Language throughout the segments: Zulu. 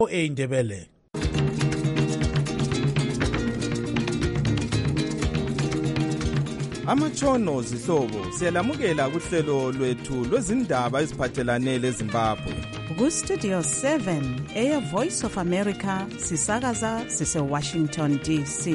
Indebele. Amatshono zihlobo siyalamukela kuhlelo lwethu lwezindaba eziphathelane leZimbabwe. Ku-Studio 7 Air Voice of America sisakaza sise-Washington DC.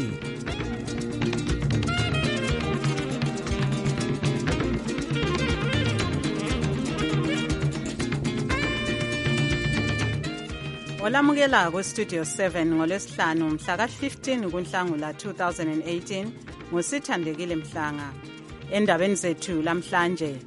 Olamukela ku-Studio 7 ngolwesihlanu mhla ka-15 kuNhlangula 2018 ngusithandekile Mhlanga. Endabeni zethu lamhlanje,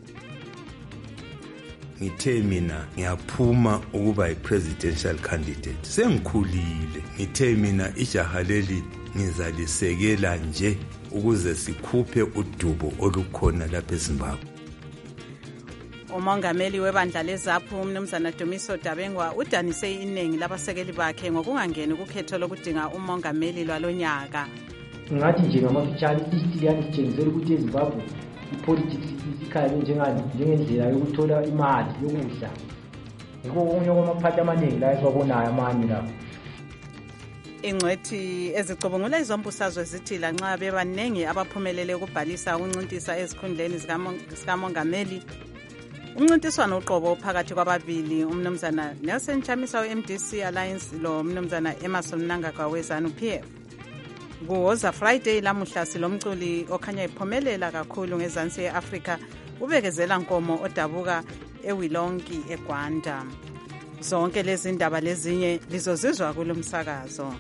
ngithe mina ngiyaphuma ukuba yi-presidential candidate. Sengikhulile. Ngithe mina ijaha leli ngizalisekela nje ukuze sikhuphe udubo olukhona lapha eZimbabwe. umongameli webandla leZAPU umnumzana Dumiso Dabengwa udanise iningi labasekeli bakhe ngokungangeni kukhetho lokudinga umongameli lwalonyaka. Ngathi nje ngamafitshane isitiyani sithengisela ukuthi eZimbabwe ipolitics isikhaya njengendlela yokuthola imali yokudla. Ngikho konke kwamaphathi amaningi la esiwabonayo amanye lapho. Ingcwethi ezicubungula izombusazwe zithi lanxa bebaningi abaphumelele ukubhalisa ukuncintisa ezikhundleni zikamongameli, umncintiswano uqobo phakathi kwababili umnumzana Nelson Chamisa we-MDC Alliance lo umnumzana Emerson Mnangagwa we-ZANU-PF. Kuwoza Friday lamuhla silomculi okhanya iphumelela kakhulu ngezansi e-Afrika ubekezela Nkomo odabuka eWilongi eGwanda. Zonke lezi ndaba lezinye lizozizwa kulomsakazo.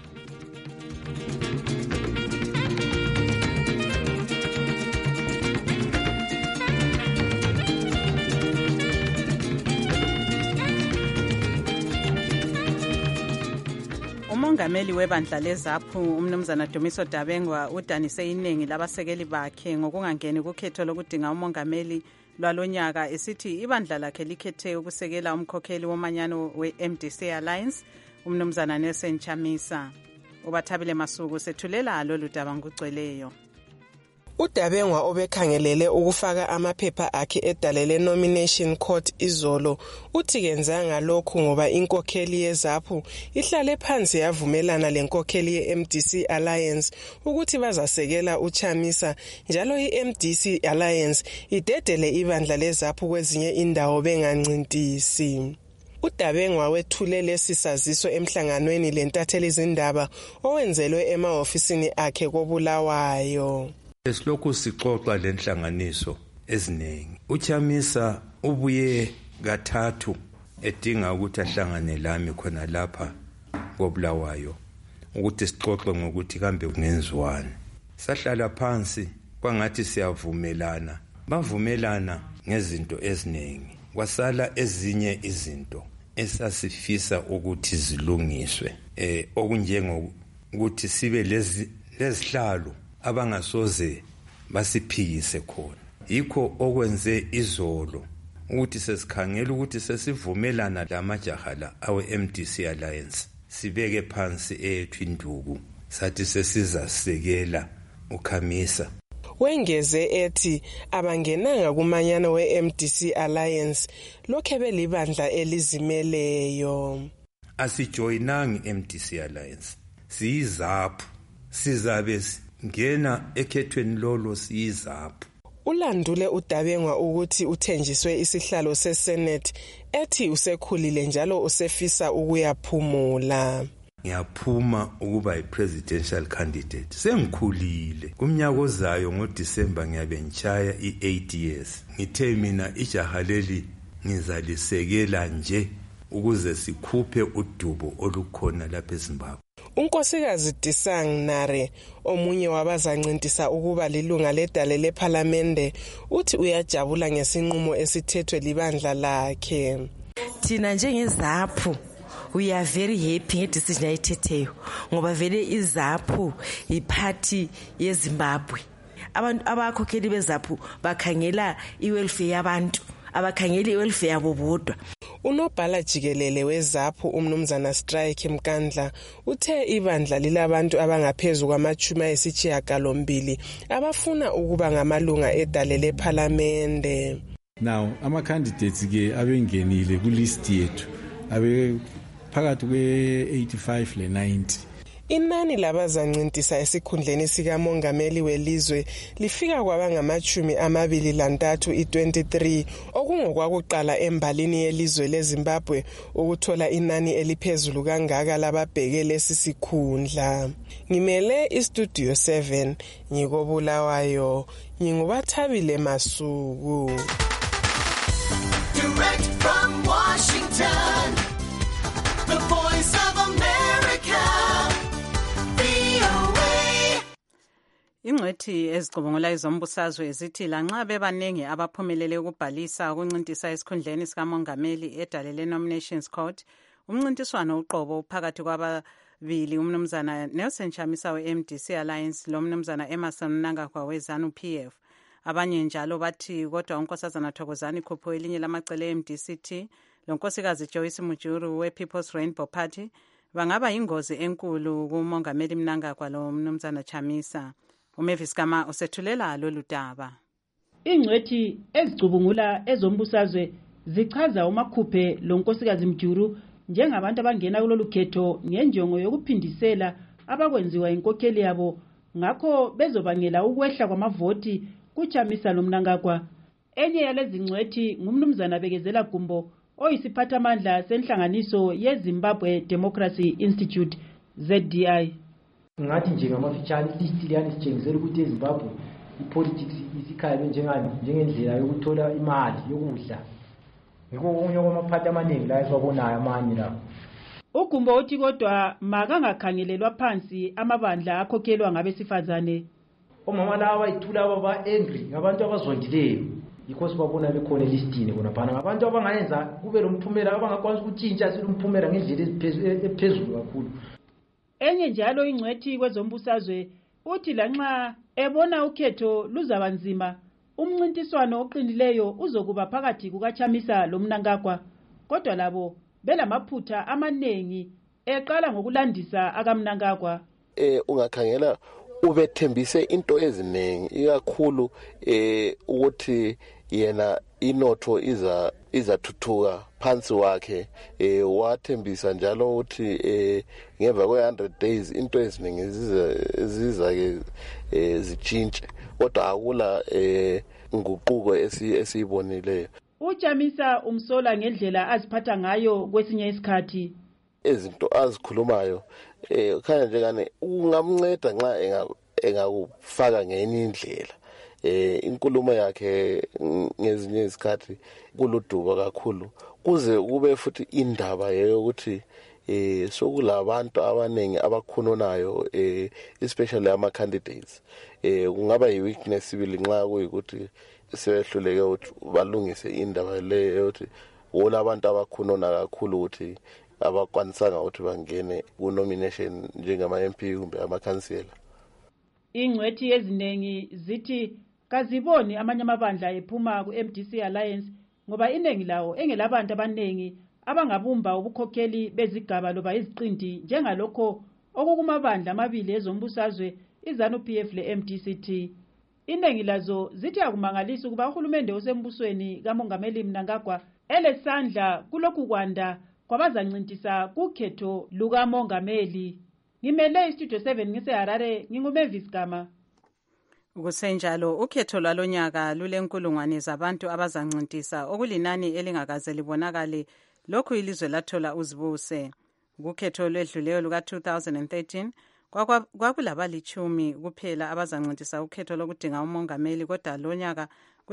Umongameli webandla leZAPU umnumzana Dumiso Dabengwa udanise iningi labasekeli bakhe ngokungangeni kukhetho lokudinga umongameli lwalonyaka esithi ibandla lakhe likhethe ukusekela umkhokheli womanyano we-MDC Alliance umnumzana Nelson Chamisa. Ubathabile Masuku sethulela lolu daba ngugcweleyo. uDabengwa obekhangelele ukufaka amaphepha akhe edalele nomination court izolo uthi kenzanga lokhu ngoba inkokheli yeZAPU ihlale phansi yavumelana lenkokheli yeMDC Alliance ukuthi bazasekela uChamisa, njalo iMDC Alliance idedele ibandla leZAPU kwezinye indawo bengancintisi. uDabengwa wethule lesi saziso emhlanganweni lentatheli izindaba owenzelwe emahofisini akhe koBulawayo. Esilokhu sixoxa lenhlanganiso eziningi, uChamisa ubuye kathathu edinga ukuthi ahlangane lami khona lapha koBulawayo ukuthi sixoxe ngokuthi kambe kungenziwani. Sahlala phansi kwangathi siyavumelana, bavumelana ngezinto eziningi, kwasala ezinye izinto esasifisa ukuthi zilungiswe, okunjengokuthi sibe lezihlalo abangasoze basiphikise khona. Yikho okwenze izolo ukuthi sesikhangela ukuthi sesivumelana lamajaha la awe-MDC Alliance, sibeke phansi ethu induku sathi sesizasekela uChamisa. Wengeze ethi abangenanga kumanyano we-MDC Alliance lokhe belibandla elizimeleyo. Asijoyinanga iMDC Alliance, siyiZAPU, sizabe ngena ekhethweni lolo siyiZAPU. Ulandule uDabengwa ukuthi uthenjiswe isihlalo seSenate ethi usekhulile njalo usefisa ukuyaphumula. Ngiyaphuma ukuba yi-presidential candidate. Sengikhulile. Kumnyaka ozayo ngoDisemba ngiyabe ngitshaya i-8 years. Ngithe mina ijaha leli ngizalisekela nje ukuze sikhuphe udubo olukhona lapha eZimbabwe. uNkosikazi Disang Nare, omunye wabazancintisa ukuba lilunga ledale lePhalamende, uthi uyajabula ngesinqumo esithethwe libandla lakhe. Thina njengeZAPU we are very happy ngedecision ayithetheyo ngoba vele iZAPU iparty yeZimbabwe. Abantu abakhokheli beZAPU bakhangela iwelfare yabantu, abakhangeli iwelfare yabo bodwa. Unobhala jikelele weZAPU umnumzana Strike Mkandla uthe ibandla lilabantu abangaphezulu kwama-80 abafuna ukuba ngamalunga edale lePhalamende. Now ama candidates ke abengenile ku list yethu abe phakathi kwe-85 le-90. Inani labazancintisa esikhundleni sikamongameli welizwe lifika kwaba ngama-23 i-23 okungokwakuqala embalini yelizwe leZimbabwe ukuthola inani eliphezulu kangaka lababheke lesi sikhundla. Ngimele iStudio 7 ngikobulawayo, ngingubathabile Masuku. Direct from Washington, the voice of America. Ingcwethi ezicubungula izombusazwe zithi lanxa bebaningi abaphumelele ukubhalisa ukuncintisa esikhundleni sikamongameli edalele Nominations Court, umncintiswano uqobo phakathi kwababili umnumzana Nelson Chamisa we-MDC Alliance lo mnumzana Emerson Mnangagwa we-ZANU-PF. Abanye njalo bathi kodwa unkosazana Thokozani Khupho elinye lamacele e-MDC-T lonkosikazi Joyce Mujuru we-People's Rainbow Party bangaba yingozi enkulu kumongameli Mnangagwa lo mnumzana Chamisa. Umavis Kama usethulela lolu daba. Ingcwethi ezicubungula ezombusazwe zichaza uMakhuphe lonkosikazi Mjuru njengabantu abangena kulolu khetho ngenjongo yokuphindisela abakwenziwa inkokheli yabo, ngakho bezobangela ukwehla kwamavoti kuChamisa loMnangagwa. Enye yalezi ngcwethi ngumnumzana Bekezela Gumbo oyisiphathamandla senhlanganiso yeZimbabwe Democracy Institute ZDI. Ngathi nje ngamafitshane list liyani sitshengisela ukuthi eZimbabwe ipolitics isikhaya njengendlela yokuthola imali yokudla. Ngikho okunye kwamaphathi amaningi la esiwabonayo amanye la. Ugumbo uthi kodwa makangakhangelelwa phansi amabandla akhokhelwa ngabesifazane. Omama laba bayithula baba angry ngabantu abazondileyo. Yikho sibabona bekhona elistini bona phana ngabantu abangayenza kube lomphumela abangakwazi ukutshintsha silomphumela ngendlela ephezulu kakhulu. Enye njalo ingcwethi kwezombusazwe uthi lanxa ebona ukhetho luzabanzima, umncintiswano oqinileyo uzokuba phakathi kukaChamisa loMnangagwa, kodwa labo belamaphutha amanengi eqala ngokulandisa akaMnangagwa. Ungakhangela ubethembise into eziningi ikakhulu ukuthi yena inotho izathuthuka phansi wakhe, wathembisa njalo ukuthi ngemva kwe-100 days into eziningi zizake zitshintshe, kodwa akula nguquko esiyibonileyo. uChamisa umsola ngendlela aziphatha ngayo kwesinye isikhathi. Izinto azikhulumayo khanya njengane ungamnceda nxa engakufaka ngenye indlela. Inkulumo yakhe ngezinye izikhathi kuluduba kakhulu, kuze kube futhi indaba yokuthi sokulabantu abaningi abakhononayo, especially ama candidates. Kungaba yi-weakness sibili nxa kuyikuthi sebehluleke ukuthi balungise indaba le yokuthi wona abantu abakhonona kakhulu ukuthi abakwanisanga ukuthi bangene ku-nomination njengama-MP kumbe amakhansela. Ingcwethi eziningi zithi kaziboni amanye amabandla ephuma ku-MDC Alliance ngoba iningi lawo engelabantu abaningi abangabumba ubukhokheli bezigaba loba iziqindi njengalokho okukumabandla amabili ezombusazwe iZANU-PF le-MDC-T. Iningi lazo zithi akumangalisa ukuba uhulumende osembusweni kamongameli Mnangagwa elesandla kulokhu kwanda kwabazancintisa kukhetho lukamongameli. Ngimele iStudio 7 ngiseHarare, nginguMavis Gama. Kusenjalo ukhetho lwalonyaka lulenkulungwane zabantu abazancintisa okulinani elingakaze libonakale lokhu ilizwe lathola uzibuse. Ukhetho lwedluleyo luka-2013 kwakulabalitshumi kuphela abazancintisa ukhetho lokudinga umongameli, kodwa lonyaka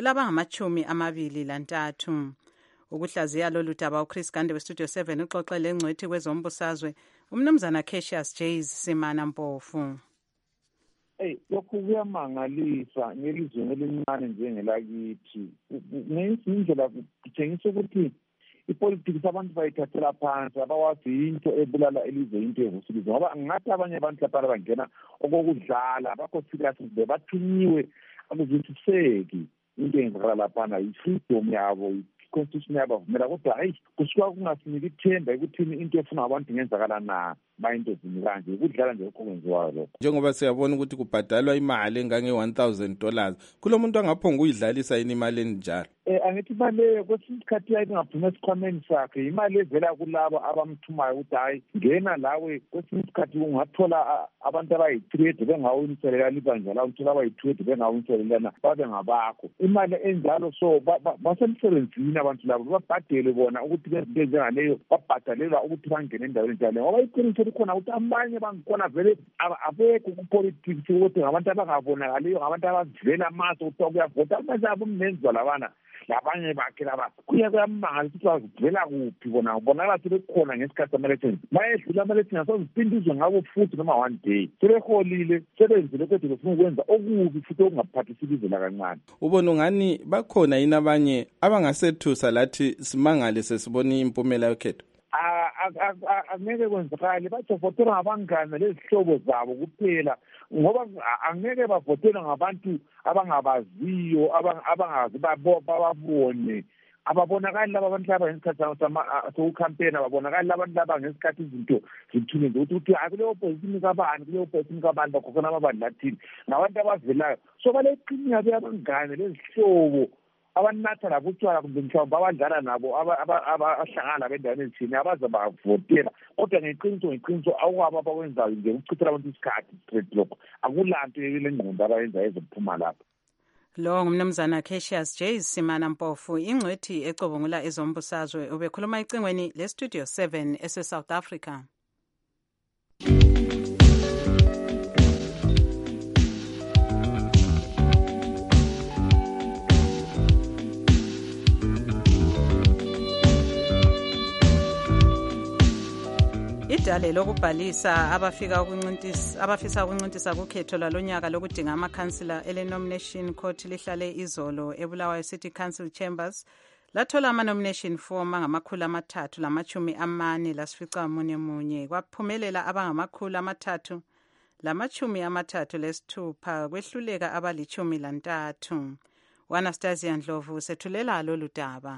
kulaba-23. Ukuhlaziya lolu daba uChris Gande weStudio 7 uxoxele engcwethi kwezombusazwe umnumzana Cassius Jays Simana Mpofu. Lokhu kuyamangalisa ngelizwe elincane njengelakithi. Ngendlela kutshengisa ukuthi ipolitics abantu bayithathela phansi, abawazi into ebulala elizwe into evusilizwe. Ngoba ngathi abanye abantu lapha bangena okokudlala bakho serious bathunyiwe akuzwisiseki into eyenzakala laphana, i-freedom yabo, i-constitution yabo avumela, kodwa hayi kusuka kungasiniki ithemba ekuthini into efuna abantu ngenzakala na bayinto zini kanje, ukudlala nje lokho kwenziwayo lokho. Njengoba siyabona ukuthi kubhadalwa imali engange $1,000, kulo muntu angaphonga uyidlalisa yini imali enjalo? angithi imali kwesinye isikhathi ayingaphuma esikhwameni sakhe, imali evela kulabo abamthumayo ukuthi hayi ngena lawe. Kwesinye isikhathi ungathola abantu abayi-3 bengawuniselela libanja lawo, uthola abayi-2 bengawuniselelana babe ngabakho. Imali enjalo so basemsebenzini abantu labo, babhadele bona ukuthi bezinto njengaleyo, babhadalelwa ukuthi bangene endaweni njalo. Ngoba iqiniso likhona ukuthi abanye bangikhona vele abekho kupolitics ukuthi ngabantu abangabonakaliyo, ngabantu abavela amaso ukuthi kuyavota. Amanje abomnenzwa labanye bakhe laba kuyamangala ukuthi bazivela kuphi bona, bonakala sebekhona ngesikhathi sama-elections. Bayedlula ama-elections asoziphindizwe ngabo futhi noma one day. Sebeholile, sebenzile kodwa befuna ukwenza okubi futhi okungaphathisi ilizwe lakancane. Ubona ungani bakhona yini abanye abangasethusa lathi simangale sesibona impumela yokhetho? Angeke kwenzakale, bazovotela ngabangane lezihlobo zabo kuphela, ngoba angeke bavotele ngabantu abangabaziyo, abangazi babone. Ababonakali laba abantu laba ngesikhathi sokukhampena, ababonakali laba abantu laba ngesikhathi izinto zithulile ukuthi akuleyo opposition kabani, kuleyo opposition kabani, bakhokhona amabani lathini, ngabantu abavelayo. So baleqinya beyabangane lezihlobo abanatha labo utshwala kumbe mhlawumbe abadlala nabo abahlangana bendaweni ezithini abaze bavotela. Kodwa ngeqiniso awukwabo abakwenzayo nje ukuchithela abantu isikhathi straight lokho, akulanto yelengqondo abayenza ezokuphuma lapho. Lo ngumnumzana Cassius J Simana Mpofu, ingcwethi ecobongula ezombusazwe, ubekhuluma icingweni leStudio 7 ese-South Africa. Idale lokubhalisa abafisa ukuncintisa kukhetho lwalonyaka lokudinga amakhansila ele-nomination court lihlale izolo eBulawayo City Council Chambers lathola ama-nomination form angama-340 kwaphumelela abangama-336 kwehluleka abali-13. U-Anastasia Ndlovu sethulela lolu daba.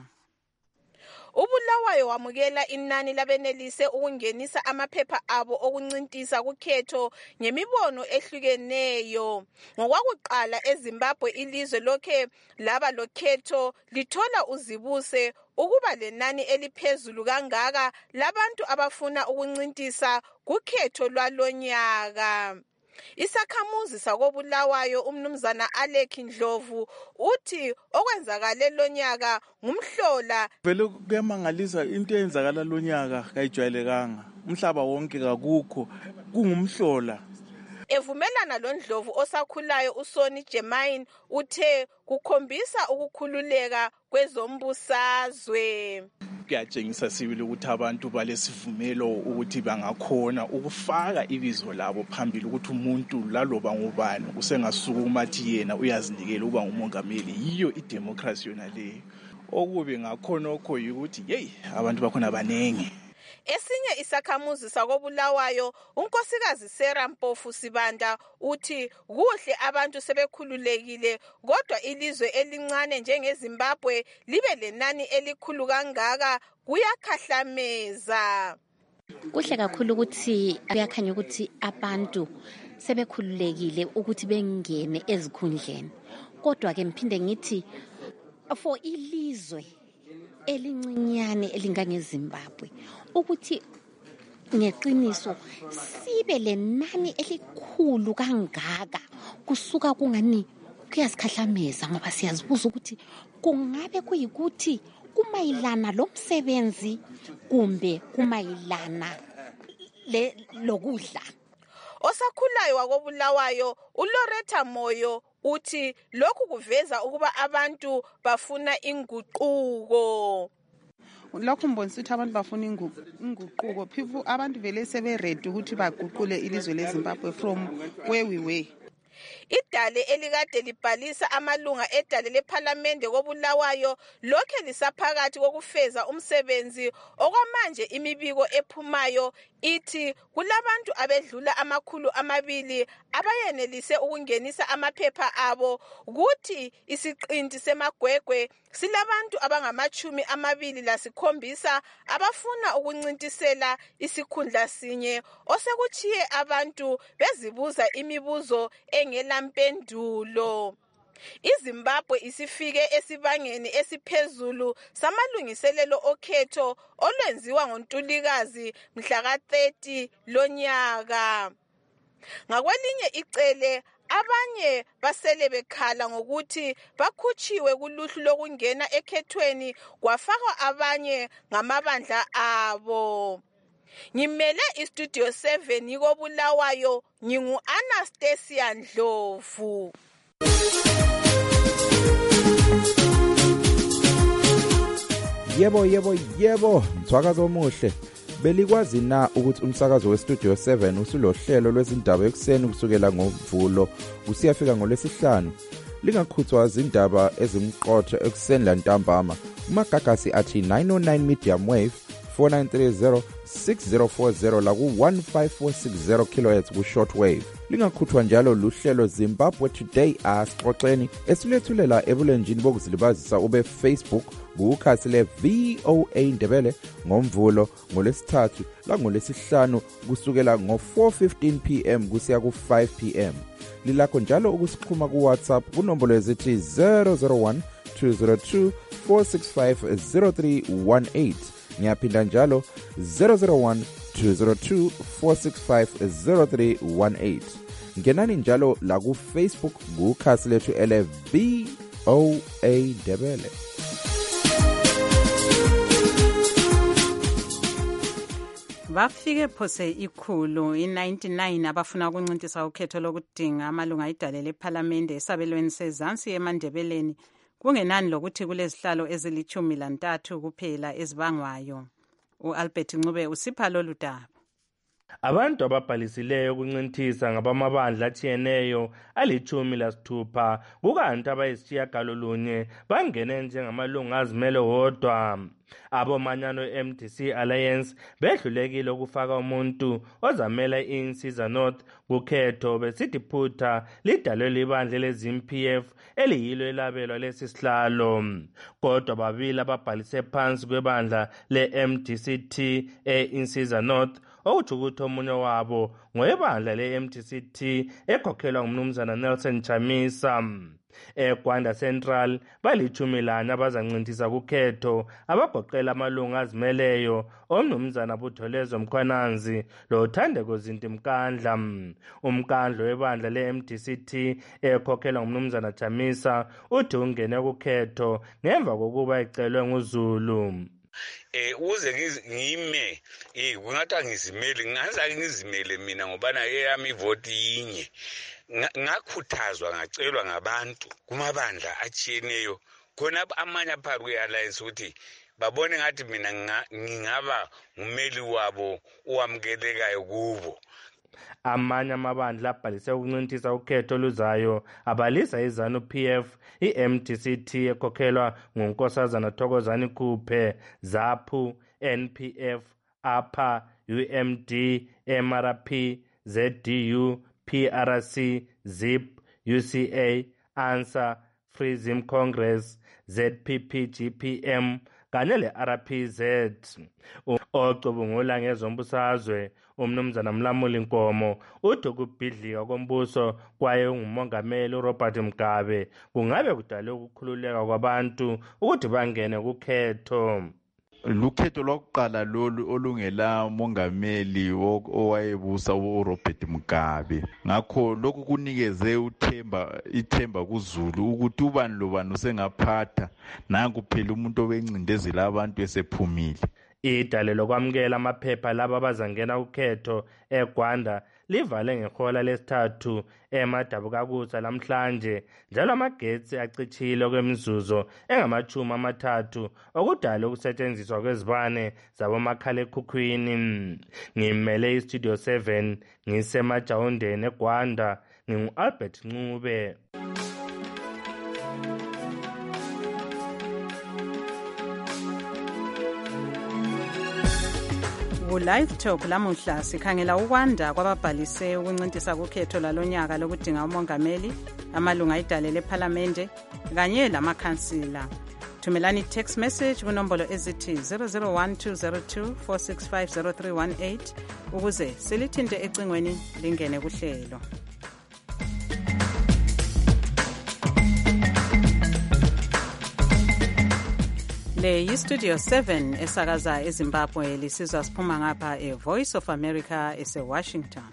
uBulawayo wamukela inani labenelise ukungenisa amaphepha abo okuncintisa kukhetho ngemibono ehlukeneyo. Ngokwakuqala eZimbabwe ilizwe lokhe laba lokhetho lithola uzibuse ukuba lenani eliphezulu kangaka labantu abafuna ukuncintisa kukhetho lwalonyaka. Isakhamuzi sakoBulawayo umnumzana Alec Ndlovu uthi okwenzakale lonyaka ngumhlola. Vele kuyamangalisa into eyenzakala lonyaka kayijwayelekanga. Umhlaba wonke kakukho, kungumhlola. Evumelana loNdlovu osakhulayo uSoni Germain uthe kukhombisa ukukhululeka kwezombusazwe. Kuyatshengisa sibili ukuthi abantu balesivumelo ukuthi bangakhona ukufaka ibizo labo phambili ukuthi umuntu laloba ngubani usengasukuma athi yena uyazinikela ukuba ngumongameli. Yiyo idemocracy yona leyo. Okube ngakhonokho ukuthi abantu bakhona banenge. Esinye isakhamuzi sakoBulawayo unkosikazi Sarah Mpofu Sibanda uthi kuhle abantu sebekhululekile, kodwa ilizwe elincane njengeZimbabwe libe lenani elikhulu kangaka kuyakhahlameza. Kuhle kakhulu ukuthi kuyakhanya ukuthi abantu sebekhululekile ukuthi bengene ezikhundleni, kodwa ke mphinde ngithi for ilizwe elincinyane elingangeZimbabwe ukuthi ngeqiniso sibe lenani elikhulu kangaka kusuka kungani kuyasikhahlameza, ngoba siyazibuza ukuthi kungabe kuyikuthi kumayilana lomsebenzi kumbe kumayilana lokudla. Osakhulayo wakoBulawayo uLoretta Moyo uthi lokhu kuveza ukuba abantu bafuna inguquko. Lokho mbonisa ukuthi abantu bafuna inguquko. Abantu vele seberedi ukuthi baguqule ilizwe leZimbabwe from where we were. Idale elikade libhalisa amalunga edale lephalamende koBulawayo lokhe lisaphakathi kokufeza umsebenzi. Okwamanje imibiko ephumayo ithi kulabantu abedlula 200 abayenelise ukungenisa amaphepha abo, kuthi isiqinti semagwegwe silabantu abangama-27 abafuna ukuncintisela isikhundla sinye, osekuchiye abantu bezibuza imibuzo engelampendulo. iZimbabwe isifike esibangeni esiphezulu samalungiselelo okhetho olwenziwa ngoNtulikazi mhla ka-30 lonyaka. Ngakwelinye icele abanye basele bekhala ngokuthi bakhutshiwe kuluhlu lokungena ekhethweni kwafakwa abanye ngamabandla abo. Ngimele iStudio 7 yikoBulawayo, ngingu-Anastasia Ndlovu. Yebo, mthwakazo omuhle. Belikwazi na ukuthi umsakazo weStudio 7 usulohlelo lwezindaba ekuseni kusukela ngoMvulo kusiyafika ngoLwesihlanu? Lingakhuthwa izindaba ezimqotho ekuseni lantambama. Umagagasi athi 909 medium wave 4930 6040 la ku-15460 kHz ku-short wave. Lingakhuthwa njalo luhlelo Zimbabwe Today asixoxeni esilethulela ebulenjini bokuzilibazisa ube Facebook kukhasi le VOA Ndebele ngoMvulo, ngoLwesithathu la ngoLwesihlanu kusukela ngo-4:15 PM kusiya ku-5 PM. Lilakho njalo ukusikhuma ku-WhatsApp kunombolo ezithi 001 202 465 0318. Ngiyaphinda njalo 001 202 465 0318. Ngenani njalo la ku-Facebook kukhasi lethu ele VOA Ndebele. Bafike phose ikhulu i-99 abafuna ukuncintisa ukhetho lokudinga amalunga idale lephalamende esabelweni sezansi eMandebeleni kungenani lokuthi kulezihlalo ezili-13 kuphela ezibangwayo. U-Albert Ncube usipha lolu daba. Abantu ababhalisileyo ukuncintisa ngabamabandla atshiyeneyo ali-16 kukanti abayisishiyagalolunye bangene njengamalunga azimele wodwa. Abomanyano MDC Alliance behlulekile ukufaka umuntu ozamela iNsiza North kukhetho besithi phutha lidalwe libandla leZimpF eliyilo elabelwa lesisihlalo. Kodwa babili ababhalise phansi kwebandla le-MDCT eInsiza North okuthi ukuthi omunye wabo ngoyebandla le-MDCT ekhokhelwa ngumnumzana Nelson Chamisa. EGwanda Central bali-11 abazancintisa kukhetho abagoqela amalunga azimeleyo omnumzana Butholezo Mkhwananzi loThandeko Zinti Mkandla. Umkandlo webandla le-MDCT ekhokhelwa ngumnumzana Chamisa uthi ungene kukhetho ngemva kokuba ecelwe nguZulu. Uze ngime kungathi angizimeli ngazake ngizimele mina ngobana eyami ivoti yinye ngakhuthazwa ngacelwa ngabantu kumabandla atshiyeneyo khona amanye aphakathi kwe-alliance ukuthi babone ngathi mina ngingaba ngumeli wabo owamukelekayo kubo. Amanye amabandla abhalise ukuncintisa ukhetho oluzayo abalisa iZanu-PF, i-MDCT ekhokhelwa nguNkosazana Thokozani Kuphe, ZAPU, NPF, APA, UMD, MRP, ZDU, PRC, ZIP, UCA, ANSA, Free Zim Congress, ZPP, GPM kanye le-RPZ. Ocubungula ngezombusazwe umnumzana Mlamuli Nkomo uthi ukubhidlika kombuso kwaye ungumongameli uRobert Mugabe kungabe kudale ukukhululeka kwabantu ukuthi bangene kukhetho. Lukhetho lokuqala lolu olungela mongameli owayebusa uRobert Mugabe. Ngakho lokhu kunikeze ithemba kuZulu ukuthi ubani lobani usengaphatha nanku phela umuntu obencindezela abantu esephumile. Idale lokwamukela amaphepha laba abazangena ukhetho eGwanda livale ngehola lesithathu eMadabukakusa lamhlanje njalo amagetsi acitshile kwemizuzu engama-30 okudala ukusetshenziswa kwezibane zabomakhalekhukhwini. Ngimele iStudio 7 ngisemajawundeni eGwanda, ngingu-Albert Ncube. Live Talk lamuhla sikhangela ukwanda kwababhalise ukuncintisa kukhetho lalonyaka lokudinga umongameli, amalunga idale lephalamende kanye lamakhansila. Thumelani text message kunombolo ezithi 0012024650318 ukuze silithinte ecingweni lingene kuhlelo. Le yi-Studio 7 esakaza eZimbabwe lisizwa siphuma ngapha e-Voice of America ese-Washington.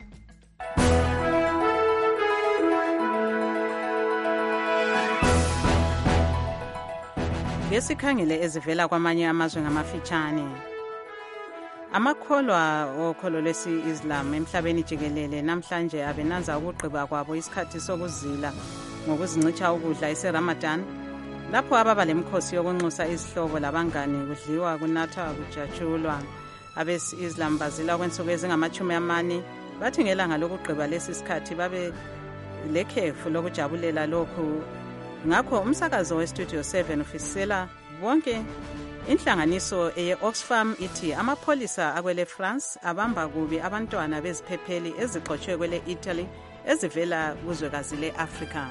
Ngesikhangele ezivela kwamanye amazwe ngamafitshane. Amakholwa okholo lwesi-Islam emhlabeni jikelele namhlanje abenanza ukugqiba kwabo isikhathi sokuzila ngokuzincitsha ukudla ise-Ramadan. Lapho ababa lemkhosi yokunxusa izihlobo labangani kudliwa kunatha kujatshulwa. Abesi-Islam bazila kwensuku ezingama-40 bathi ngelanga lokugqiba lesi sikhathi babe lekhefu lokujabulela lokhu. Ngakho umsakazo we-Studio 7 ufisela bonke inhlanganiso eye-Oxfam ithi amapholisa akwele France abamba kubi abantwana beziphepheli ezixotshwe kwele Italy ezivela kuzwekazi le-Afrika.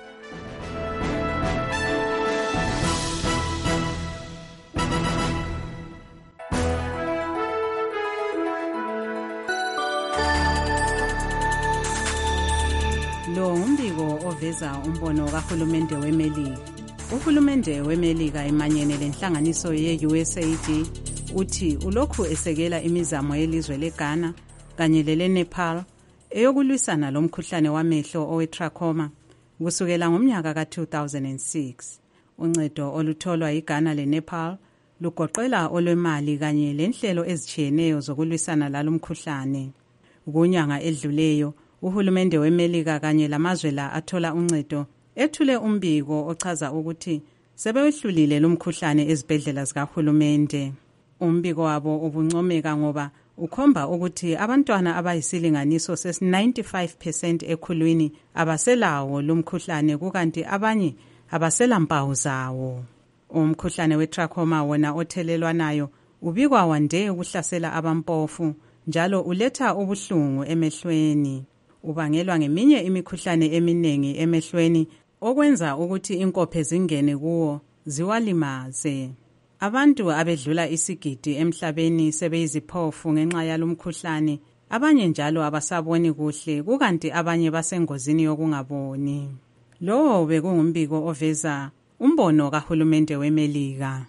Lo umbiko oveza umbono kahulumende weMelika. Uhulumende weMelika emanyene lenhlanganiso ye-USAID uthi ulokhu esekela imizamo yelizwe leGhana kanye lele-Nepal eyokulwisana lomkhuhlane wamehlo owe-trachoma kusukela ngomnyaka ka-2006. Uncedo olutholwa iGhana le-Nepal lugoqela olwemali kanye lenhlelo ezitshiyeneyo zokulwisana lalomkhuhlane. Kunyanga edluleyo uhulumende weMelika kanye lamazwe la athola uncedo ethule umbiko ochaza ukuthi sebewehlulile lumkhuhlane ezibhedlela zikahulumende. Umbiko wabo ubuncomeka ngoba ukhomba ukuthi abantwana abayisilinganiso ses-95% ekhulwini abaselawo lumkhuhlane kukanti abanye abaselampawu zawo. Umkhuhlane we-trachoma wona othelelwanayo ubikwa wande ukuhlasela abampofu njalo uletha ubuhlungu emehlweni. Ubangelwa ngeminye imikhuhlane eminingi emehlweni okwenza ukuthi inkophe zingene kuwo ziwalimaze. Abantu abedlula isigidi emhlabeni sebeyiziphofu ngenxa yalomkhuhlane, abanye njalo abasaboni kuhle kukanti abanye basengozini yokungaboni. Lo bekungumbiko oveza umbono kahulumende weMelika.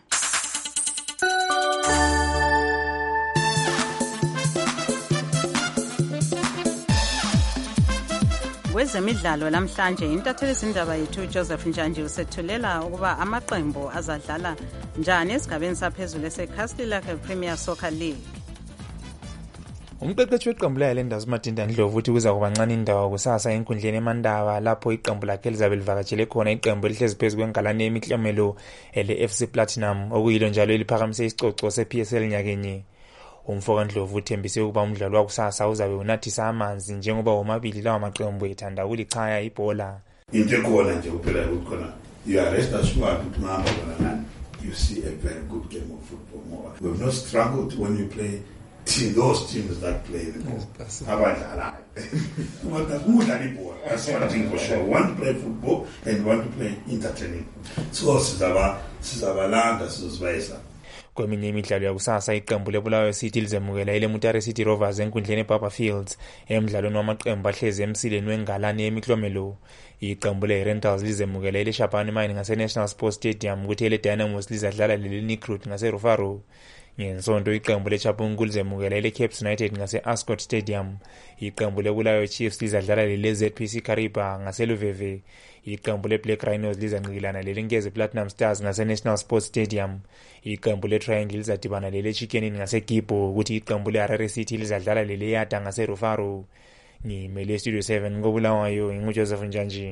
Kwezemidlalo lamhlanje intatheli izindaba yethu Joseph Njanje usethulela ukuba amaqembu azadlala njani esigabeni saphezulu ese-Castle Premier Soccer League. Umqeqeshi weqembu le-Highlanders uMatinda Ndlovu uthi kuza kuba ncane indawo kusasa enkundleni eMandaba lapho iqembu lakhe lizabe livakatshele khona iqembu elihlezi phezu kwengalane yemiklomelo ele-FC Platinum okuyilo njalo eliphakamise isicoco se-PSL nyakenye. Umfoka Ndlovu uthembise ukuba umdlalo wakusasa uzabe unathisa amanzi njengoba womabili lawa maqembu ethanda ukulichaya ibhola. Into ekhona nje kuphela ukukhona you are rest assured ukuthi ngihamba khona nani you see a very good game of football more. We have not struggled when you play those teams that play the ball. Abadlala. That's what I think for sure. We want to play football and we want to play entertaining. So sizabalanda sizobasa. Kweminye imidlalo yakusasa iqembu leBulawayo City lizemukela ile Mutare City Rovers enkundleni eBaba Fields emidlalweni wamaqembu ahlezi emsileni wengalane yemiklomelo. Iqembu leRentals lizemukela ile Shabane Mine ngase-National Sports Stadium kuthi ile Dynamos lizadlala leLinicrut ngase-Rufaro. Ngensonto iqembu leChapungu lizemukela ile Cape United ngase-Ascot Stadium. Iqembu leBulawayo Chiefs lizadlala leZPC Kariba ngase-Luveve. Iqembu leBlack Rhinos lizancikilana leLinkezi Platinum Stars ngase-National Sports Stadium. Iqembu leTriangle lizadibana leChickenini ngaseGibo kuthi iqembu leHarare City lizadlala leLeyata ngase-Rufaro. Ngimele Studio 7 ngoBulawayo nguJoseph Njanje.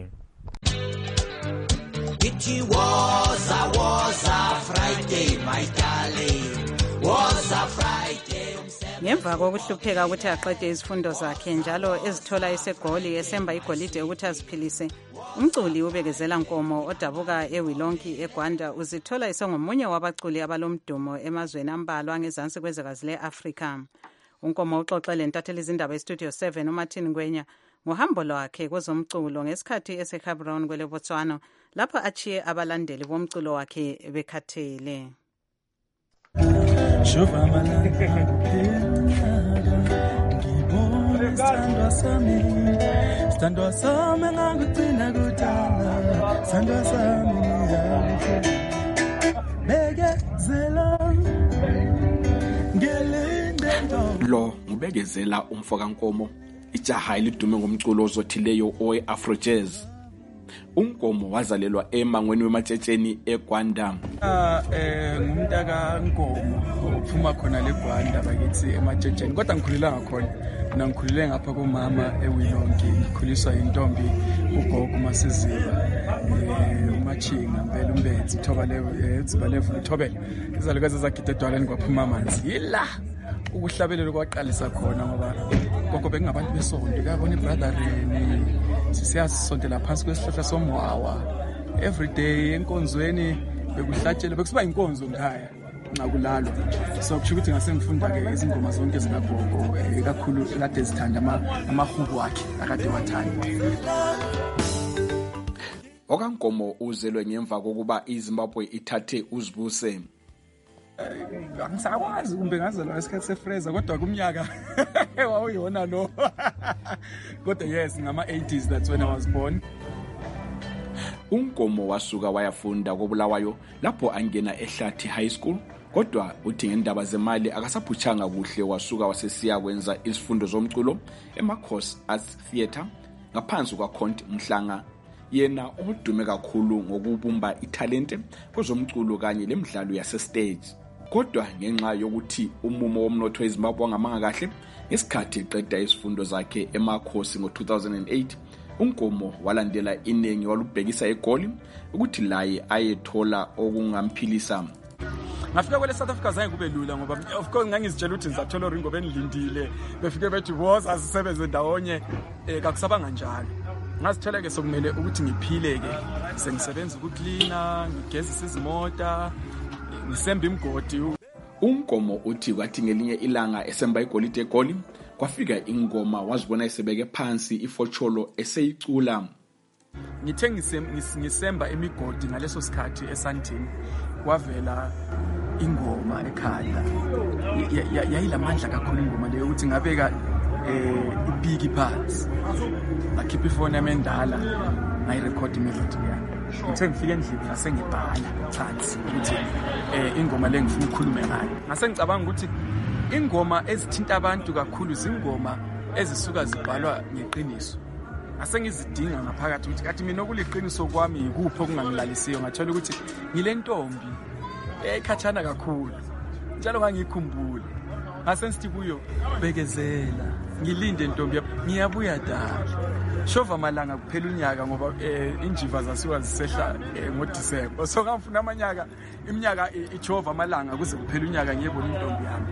It was a Friday, my darling. Was a Friday. Ngemva kokuhlupheka ukuthi aqede izifundo zakhe njalo ezithola isegoli esemba igolide ukuthi aziphilise, umculi ubekezela Nkomo odabuka eWilonki eGwanda uzithola isengomunye wabaculi abalomdumo emazweni ambalwa ngezansi kwezwekazi le-Afrika. Unkomo uxoxele intatheli izindaba eStudio 7 uMartin Ngwenya ngohambo lwakhe kwezomculo ngesikhathi eseCameroon kwele Botswana lapho achiye abalandeli bomculo wakhe bekhathele. Standwa sami ngakugcina kudala, standwa sami beke ngibekezela lo ngubekezela umfokankomo ijaha elidume ngomculo ozothileyo owe-afrojazz. uNkomo wazalelwa emangweni weMatshetsheni eGwanda. Ngumntaka Nkomo uphuma khona leGwanda bakithi eMatshetsheni, kodwa ngikhulelanga khona. Mina ngikhulele ngapha komama eWilonke, ngikhuliswa intombi ugogo Masiziba uMachinga Mpela Umbetsi Thobalevu Thobela. Izalukazi zakhe edwaleni kwaphuma amanzi yila ukuhlabelelo kwaqalisa khona ngoba gogo bengabantu besonto kuyabona ibrothereni sisiyasondela phansi kwesihlahla somwawa everyday enkonzweni bekuhlatshela bekusiba inkonzo ngikhaya ngakulalwa so kusho ukuthi ngase ngifunda ke izingoma zonke zikagogo kakhulu kade zithanda amahubo akhe akade wathanda. okaNkomo uzelwe ngemva kokuba iZimbabwe ithathe uzibuse. Angisakwazi kumbe ngazalwa esikhathi sefreza kodwa kumnyaka wawuyona lo kodwa yes ngama-80s, that's when I was born. uNkomo wasuka wayafunda koBulawayo lapho angena eHlathi High School, kodwa uthi ngendaba zemali akasaphuchanga kuhle wasuka wasesiya kwenza izifundo zomculo eMakhosi Arts Theatre ngaphansi kwaKhonti Mhlanga. Yena udume kakhulu ngokubumba italente kwezomculo kanye lemidlalo yasestage. Kodwa ngenxa yokuthi umumo womnotho weZimbabwe wangamanga kahle, ngesikhathi eqeda izifundo zakhe eMakhosi ngo-2008, uNkomo walandela inengi walubhekisa eGoli ukuthi laye ayethola okungamphilisa. Ngafika kwele South Africa zange kube lula ngoba of course ngangizitshela ukuthi ngizathola uringo benilindile befike bethi woza asisebenze ndawonye kakusabanga njalo. Ngazithola ke sokumele ukuthi ngiphile ke sengisebenza ukucleaner, ngigezisa izimota, ngisemba imgodi. uNkomo uthi kwathi ngelinye ilanga esemba igolide eGoli kwafika ingoma wazibona isebeke phansi ifocholo eseyicula. Ngithe ngisemba imigodi ngaleso sikhathi eSandton kwavela ingoma ekhaya yayilamandla kakhulu ingoma leyo ukuthi ngabeka ibiki phansi ngakhipha ifoni yami endala ngayirecord imelody yami. Ngithe ngifike endlini ngase ngibhala phansi ukuthi ingoma le ngifuna ukukhuluma ngayo. Ngase ngicabanga ukuthi ingoma ezithinta abantu kakhulu zingoma ezisuka zibhalwa ngeqiniso. Ngase ngizidinga ngaphakathi ukuthi kathi mina okuliqiniso kwami yikuphi okungangilalisiyo. Ngathola ukuthi ngile ntombi ekhathana kakhulu njalo ngangikhumbula. Ngase ngithi kuyo bekezela ngilinde ntombi ngiyabuya dala. Shova malanga kuphela unyaka ngoba injiva zasuka zisehla ngoDisemba. So ngafuna iminyaka ichova malanga kuze kuphela unyaka ngiyebona intombi yami.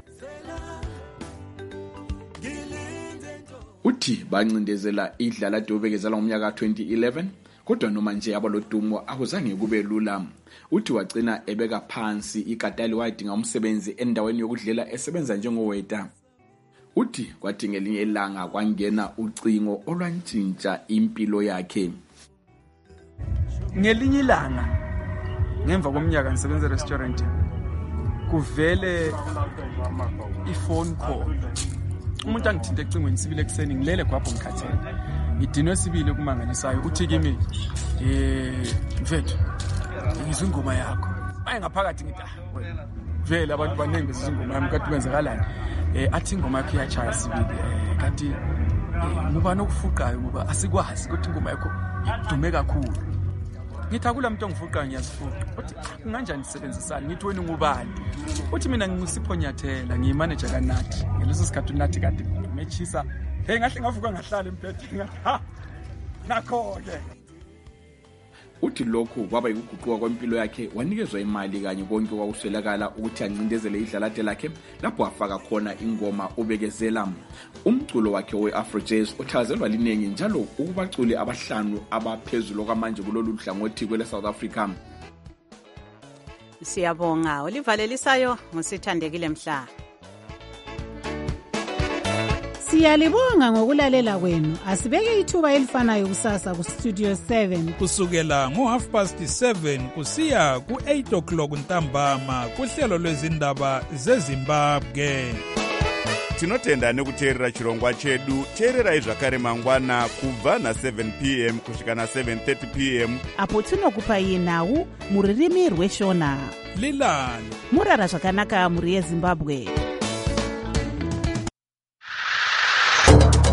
Uthi bancindezela idlala dobekezela ngomnyaka 2011, kodwa noma nje abalodumo akuzange kube lula. Uthi wagcina ebeka phansi ikatali wadinga umsebenzi endaweni yokudlela esebenza njengoweta. Uthi kwathi ngelinye ilanga kwangena ucingo olwantshintsha impilo yakhe. Ngelinye ilanga ngemva komnyaka ngisebenza restaurant kuvele iphone call. Umuntu angithinta ecingweni sibile ekseni ngilele kwapho ngikhathele. Ngidinwe sibile kumangalisayo uthi kimi mfethu ngizwe ingoma yakho. Baye ngaphakathi ngithi vele abantu baningi bezingoma yami kade kwenzakalani. Athi ingoma yakhe iyachaya sibili kanti ngoba nokufuqayo ngoba asikwazi ukuthi ingoma yakho idume kakhulu. Ngithi akula muntu ongifuqayo ngiyazifuqa. Uthi kunganjani sisebenzisana? Ngithi wena ngubani? Uthi mina nginguSipho Nyathela ngiyimanager kaNathi. Ngeleso sikhathi uNathi kade ngimechisa. Ngahle ngavuka ngahlala empethini ngathi nakho ke. Uthi lokhu kwaba yikuguquka kwempilo yakhe, wanikezwa imali kanye konke kwakuswelakala ukuthi ancindezele idlalate lakhe lapho wafaka khona ingoma ubekezela. Umculo wakhe we-Afrojazz uthazelwa linengi njalo ukubaculi abahlanu abaphezulu kwamanje kulolu hlangothi kwele South Africa. Siyabonga olivalelisayo ngusithandekile Mhla. Siyalibonga ngokulalela kwenu. Asibeke ithuba elifanayo kusasa ku Studio 7 kusukela ngo7:30 kusiya ku8 o'clock ntambama kuhlelo lwezindaba zeZimbabwe. tinotenda nekuteerera chirongwa chedu. teererai zvakare mangwana kubva na7 p.m. kusvika na7:30 p.m. apo tinokupai nhau muririmi rweshona. lilani murara zvakanaka muri yezimbabwe.